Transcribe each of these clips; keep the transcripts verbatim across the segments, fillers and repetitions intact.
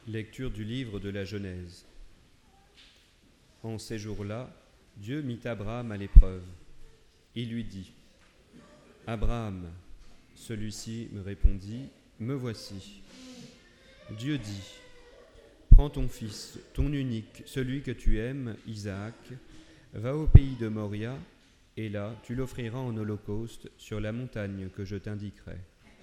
Lecture du livre de la Genèse. En ces jours-là, Dieu mit Abraham à l'épreuve. Il lui dit : « Abraham !» Celui-ci me répondit : « Me voici. » Dieu dit : « Prends ton fils, ton unique, celui que tu aimes, Isaac, va au pays de Moria, et là tu l'offriras en holocauste sur la montagne que je t'indiquerai. »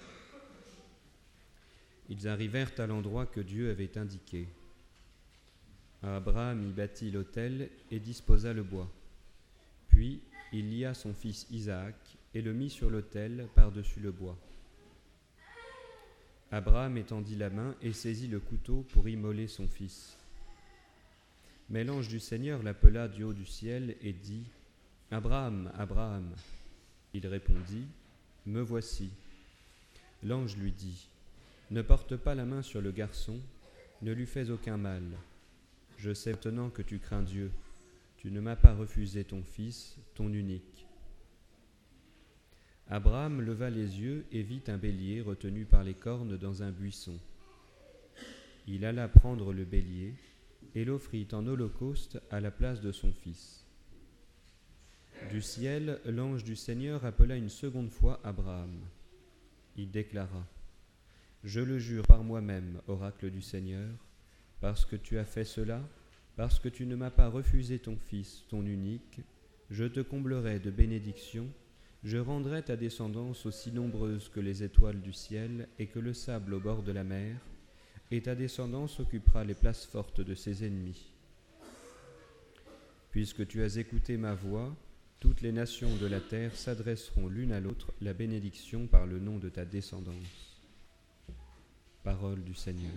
Ils arrivèrent à l'endroit que Dieu avait indiqué. Abraham y bâtit l'autel et disposa le bois. Puis il lia son fils Isaac et le mit sur l'autel par-dessus le bois. Abraham étendit la main et saisit le couteau pour immoler son fils. Mais l'ange du Seigneur l'appela du haut du ciel et dit : « Abraham, Abraham !» Il répondit : « Me voici. » L'ange lui dit : « Ne porte pas la main sur le garçon, ne lui fais aucun mal. Je sais maintenant que tu crains Dieu. Tu ne m'as pas refusé ton fils, ton unique. » Abraham leva les yeux et vit un bélier retenu par les cornes dans un buisson. Il alla prendre le bélier et l'offrit en holocauste à la place de son fils. Du ciel, l'ange du Seigneur appela une seconde fois Abraham. Il déclara : « Je le jure par moi-même, oracle du Seigneur, parce que tu as fait cela, parce que tu ne m'as pas refusé ton fils, ton unique, je te comblerai de bénédictions, je rendrai ta descendance aussi nombreuse que les étoiles du ciel et que le sable au bord de la mer, et ta descendance occupera les places fortes de ses ennemis. Puisque tu as écouté ma voix, toutes les nations de la terre s'adresseront l'une à l'autre la bénédiction par le nom de ta descendance. » Parole du Seigneur.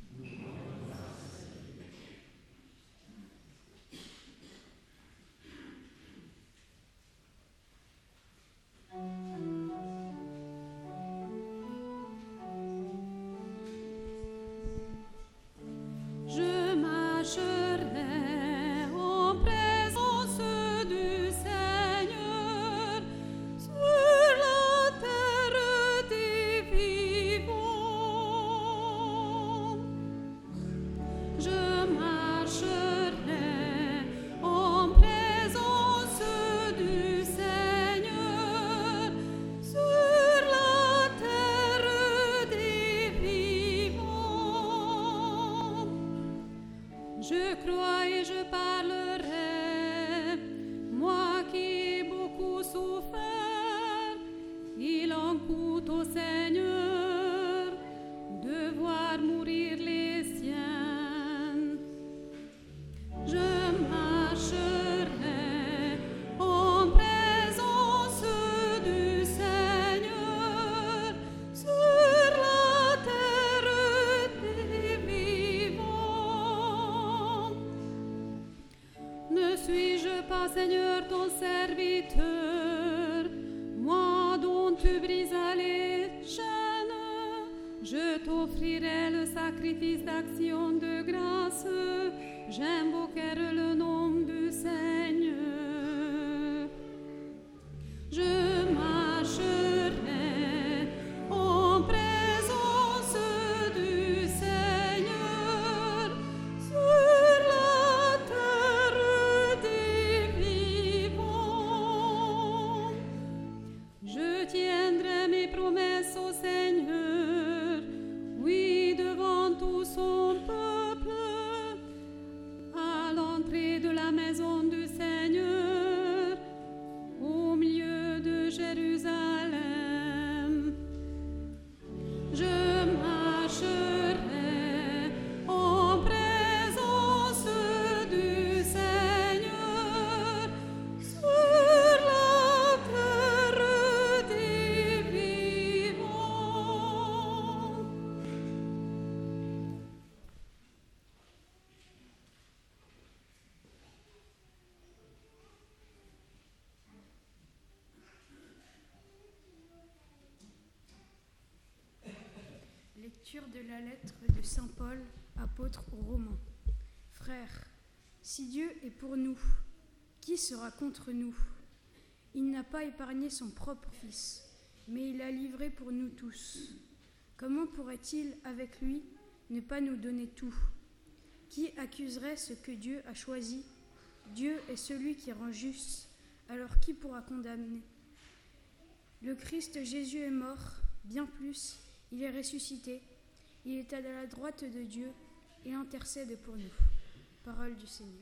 Je crois et je parlerai, moi qui ai beaucoup souffert. Il en coûte au Seigneur de voir mourir les siens. Je marcherai en présence du Seigneur sur la terre des vivants. Ne suis-je pas, Seigneur, ton serviteur, moi dont tu brisas les chaînes? Je t'offrirai le sacrifice d'action de grâce, j'invoquerai le nom du Seigneur. Je marcherai en présence du Seigneur sur la terre des vivants. Je tiendrai mes promesses au Seigneur, oui, devant tout son peuple, à l'entrée de la maison du Seigneur, au milieu de Jérusalem. Je marcherai en présence du Seigneur sur la terre des vivants. Lecture de la lettre de saint Paul, apôtre aux Romains. Frères, si Dieu est pour nous, qui sera contre nous? Il n'a pas épargné son propre Fils, mais il l'a livré pour nous tous. Comment pourrait-il, avec lui, ne pas nous donner tout? Qui accuserait ce que Dieu a choisi? Dieu est celui qui rend juste, alors qui pourra condamner? Le Christ Jésus est mort, bien plus, il est ressuscité, il est à la droite de Dieu et intercède pour nous. Parole du Seigneur.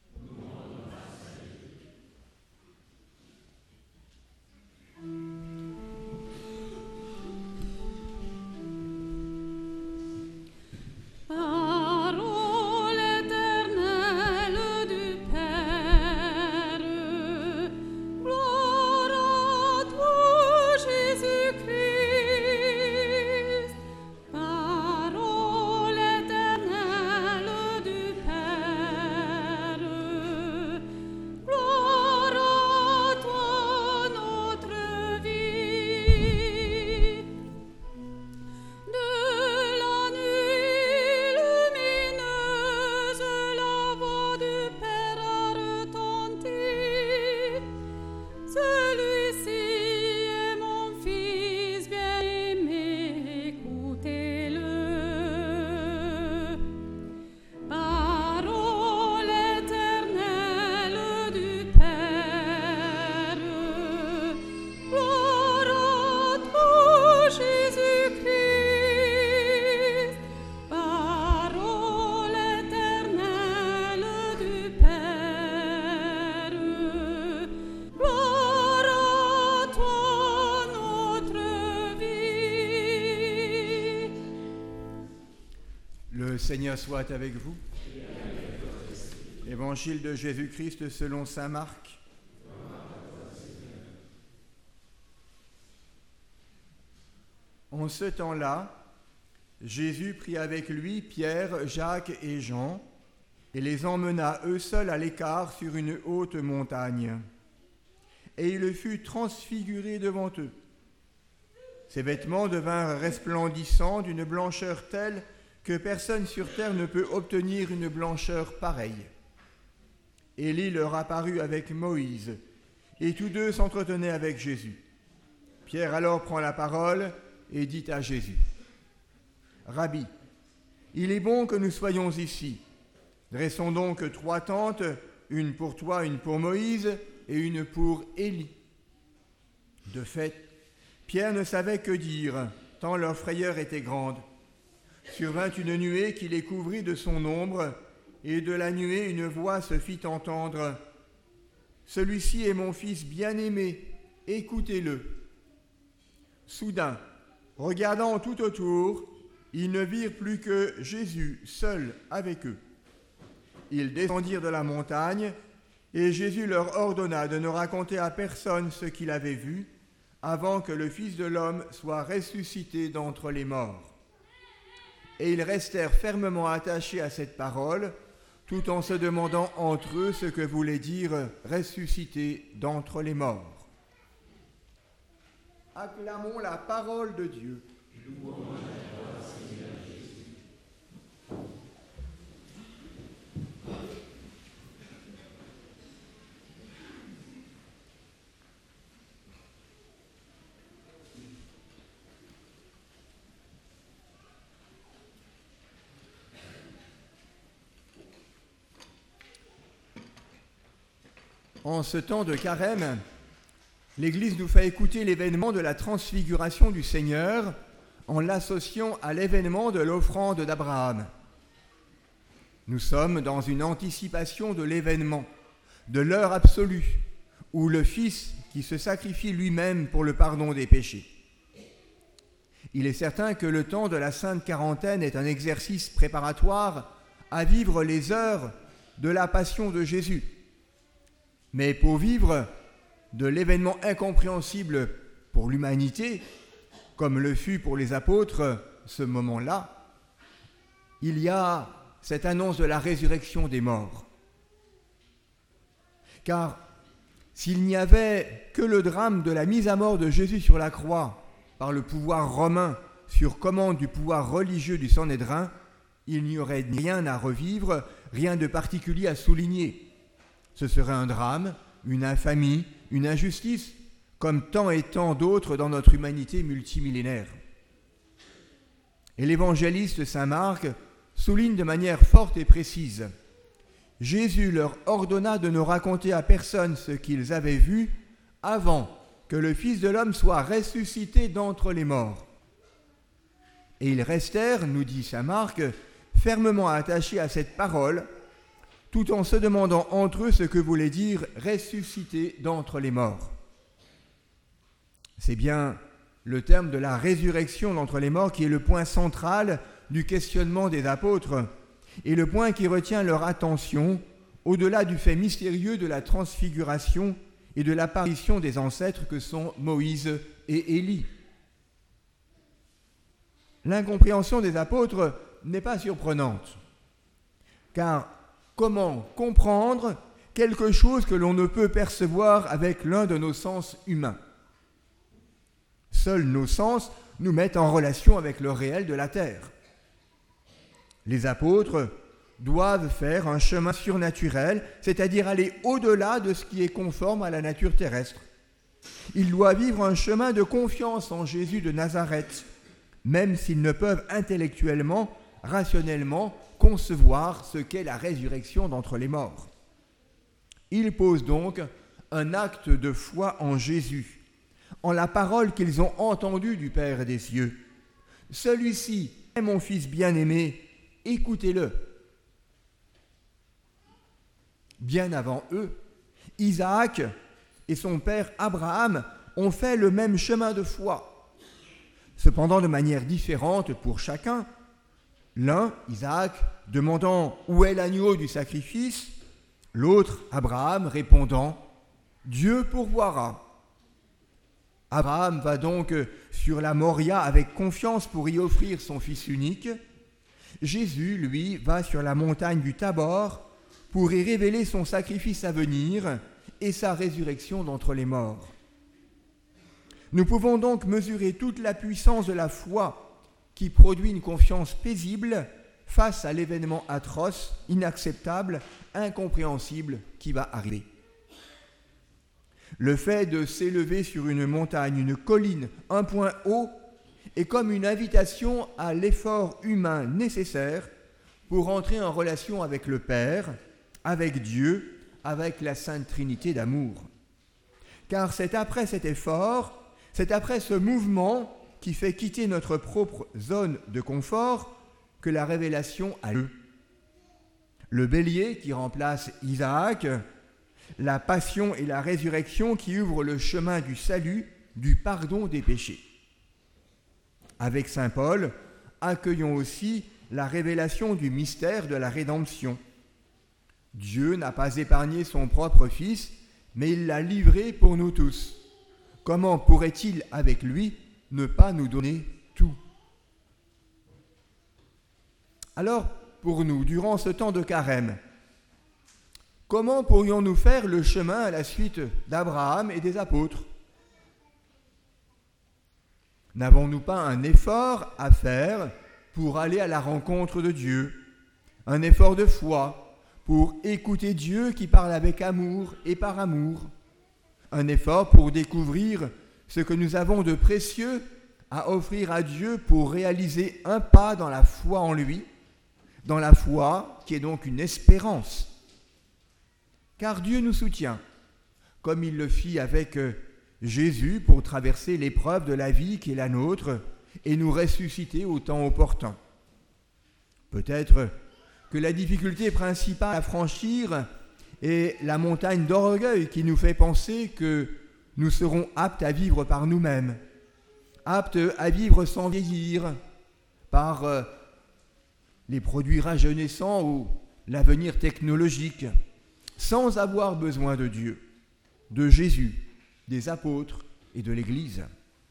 Le Seigneur soit avec vous. Évangile de Jésus-Christ selon saint Marc. En ce temps-là, Jésus prit avec lui Pierre, Jacques et Jean et les emmena eux seuls à l'écart sur une haute montagne. Et il fut transfiguré devant eux. Ses vêtements devinrent resplendissants d'une blancheur telle que personne sur terre ne peut obtenir une blancheur pareille. Élie leur apparut avec Moïse, et tous deux s'entretenaient avec Jésus. Pierre alors prend la parole et dit à Jésus: « Rabbi, il est bon que nous soyons ici. Dressons donc trois tentes, une pour toi, une pour Moïse, et une pour Élie. » De fait, Pierre ne savait que dire, tant leur frayeur était grande. Survint une nuée qui les couvrit de son ombre, et de la nuée une voix se fit entendre. « Celui-ci est mon fils bien-aimé, écoutez-le. » Soudain, regardant tout autour, ils ne virent plus que Jésus seul avec eux. Ils descendirent de la montagne, et Jésus leur ordonna de ne raconter à personne ce qu'il avait vu, avant que le Fils de l'homme soit ressuscité d'entre les morts. Et ils restèrent fermement attachés à cette parole, tout en se demandant entre eux ce que voulait dire « ressuscité d'entre les morts ». Acclamons la parole de Dieu. En ce temps de carême, l'Église nous fait écouter l'événement de la transfiguration du Seigneur en l'associant à l'événement de l'offrande d'Abraham. Nous sommes dans une anticipation de l'événement, de l'heure absolue, où le Fils qui se sacrifie lui-même pour le pardon des péchés. Il est certain que le temps de la Sainte Quarantaine est un exercice préparatoire à vivre les heures de la passion de Jésus. Mais pour vivre de l'événement incompréhensible pour l'humanité, comme le fut pour les apôtres ce moment-là, il y a cette annonce de la résurrection des morts. Car s'il n'y avait que le drame de la mise à mort de Jésus sur la croix par le pouvoir romain sur commande du pouvoir religieux du Sanhédrin, il n'y aurait rien à revivre, rien de particulier à souligner. Ce serait un drame, une infamie, une injustice, comme tant et tant d'autres dans notre humanité multimillénaire. Et l'évangéliste saint Marc souligne de manière forte et précise: Jésus leur ordonna de ne raconter à personne ce qu'ils avaient vu avant que le Fils de l'homme soit ressuscité d'entre les morts. Et ils restèrent, nous dit saint Marc, fermement attachés à cette parole, tout en se demandant entre eux ce que voulait dire ressuscité d'entre les morts. C'est bien le terme de la résurrection d'entre les morts qui est le point central du questionnement des apôtres et le point qui retient leur attention au-delà du fait mystérieux de la transfiguration et de l'apparition des ancêtres que sont Moïse et Élie. L'incompréhension des apôtres n'est pas surprenante, car comment comprendre quelque chose que l'on ne peut percevoir avec l'un de nos sens humains ? Seuls nos sens nous mettent en relation avec le réel de la terre. Les apôtres doivent faire un chemin surnaturel, c'est-à-dire aller au-delà de ce qui est conforme à la nature terrestre. Ils doivent vivre un chemin de confiance en Jésus de Nazareth, même s'ils ne peuvent intellectuellement, rationnellement, concevoir ce qu'est la résurrection d'entre les morts. Ils posent donc un acte de foi en Jésus, en la parole qu'ils ont entendue du Père des cieux. Celui-ci est mon Fils bien-aimé, écoutez-le. Bien avant eux, Isaac et son père Abraham ont fait le même chemin de foi, cependant de manière différente pour chacun. L'un, Isaac, demandant « Où est l'agneau du sacrifice ?» L'autre, Abraham, répondant « Dieu pourvoira ». Abraham va donc sur la Moria avec confiance pour y offrir son fils unique. Jésus, lui, va sur la montagne du Tabor pour y révéler son sacrifice à venir et sa résurrection d'entre les morts. Nous pouvons donc mesurer toute la puissance de la foi qui produit une confiance paisible face à l'événement atroce, inacceptable, incompréhensible qui va arriver. Le fait de s'élever sur une montagne, une colline, un point haut, est comme une invitation à l'effort humain nécessaire pour entrer en relation avec le Père, avec Dieu, avec la Sainte Trinité d'amour. Car c'est après cet effort, c'est après ce mouvement qui fait quitter notre propre zone de confort que la révélation a lieu. Le bélier qui remplace Isaac, la passion et la résurrection qui ouvrent le chemin du salut, du pardon des péchés. Avec saint Paul, accueillons aussi la révélation du mystère de la rédemption. Dieu n'a pas épargné son propre Fils, mais il l'a livré pour nous tous. Comment pourrait-il, avec lui, ne pas nous donner tout ? Alors, pour nous, durant ce temps de carême, comment pourrions-nous faire le chemin à la suite d'Abraham et des apôtres ? N'avons-nous pas un effort à faire pour aller à la rencontre de Dieu ? Un effort de foi pour écouter Dieu qui parle avec amour et par amour ? Un effort pour découvrir ce que nous avons de précieux à offrir à Dieu pour réaliser un pas dans la foi en lui, dans la foi qui est donc une espérance. Car Dieu nous soutient, comme il le fit avec Jésus pour traverser l'épreuve de la vie qui est la nôtre et nous ressusciter au temps opportun. Peut-être que la difficulté principale à franchir est la montagne d'orgueil qui nous fait penser que nous serons aptes à vivre par nous-mêmes, aptes à vivre sans vieillir, par euh, les produits rajeunissants ou l'avenir technologique, sans avoir besoin de Dieu, de Jésus, des apôtres et de l'Église.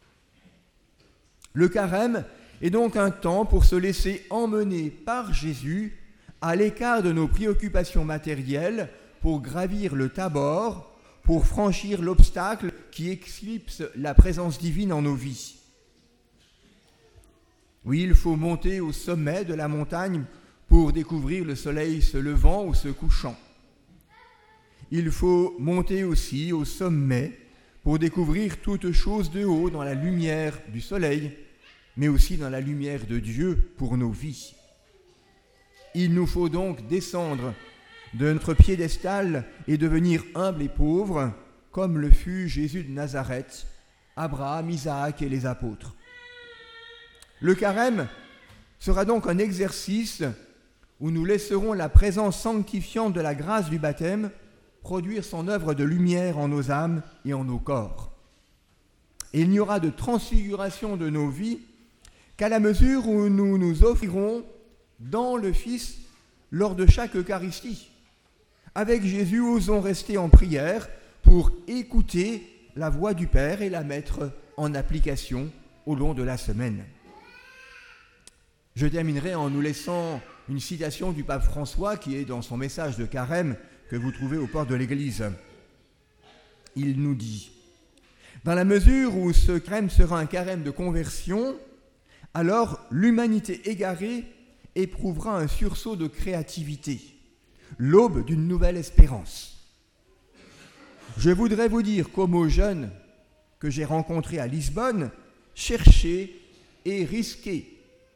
Le carême est donc un temps pour se laisser emmener par Jésus à l'écart de nos préoccupations matérielles pour gravir le Tabor, pour franchir l'obstacle qui éclipse la présence divine en nos vies. Oui, il faut monter au sommet de la montagne pour découvrir le soleil se levant ou se couchant. Il faut monter aussi au sommet pour découvrir toute chose de haut dans la lumière du soleil, mais aussi dans la lumière de Dieu pour nos vies. Il nous faut donc descendre de notre piédestal et devenir humbles et pauvres, comme le fut Jésus de Nazareth, Abraham, Isaac et les apôtres. Le carême sera donc un exercice où nous laisserons la présence sanctifiante de la grâce du baptême produire son œuvre de lumière en nos âmes et en nos corps. Et il n'y aura de transfiguration de nos vies qu'à la mesure où nous nous offrirons dans le Fils lors de chaque Eucharistie. Avec Jésus, osons rester en prière pour écouter la voix du Père et la mettre en application au long de la semaine. Je terminerai en nous laissant une citation du pape François qui est dans son message de carême que vous trouvez aux portes de l'Église. Il nous dit « Dans la mesure où ce carême sera un carême de conversion, alors l'humanité égarée éprouvera un sursaut de créativité, l'aube d'une nouvelle espérance. Je voudrais vous dire comme aux jeunes que j'ai rencontrés à Lisbonne, cherchez et risquez.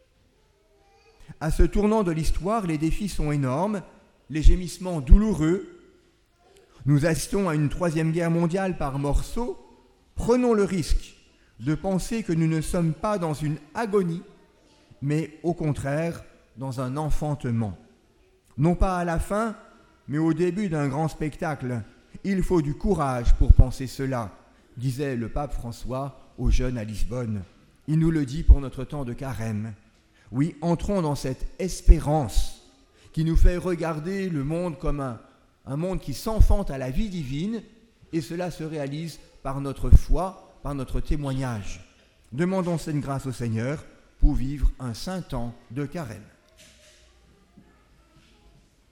À ce tournant de l'histoire, les défis sont énormes, les gémissements douloureux. Nous assistons à une troisième guerre mondiale par morceaux. Prenons le risque de penser que nous ne sommes pas dans une agonie, mais au contraire dans un enfantement. Non pas à la fin, mais au début d'un grand spectacle. Il faut du courage pour penser cela, disait le pape François aux jeunes à Lisbonne. Il nous le dit pour notre temps de carême. Oui, entrons dans cette espérance qui nous fait regarder le monde comme un, un monde qui s'enfante à la vie divine, et cela se réalise par notre foi, par notre témoignage. Demandons cette grâce au Seigneur pour vivre un saint temps de carême.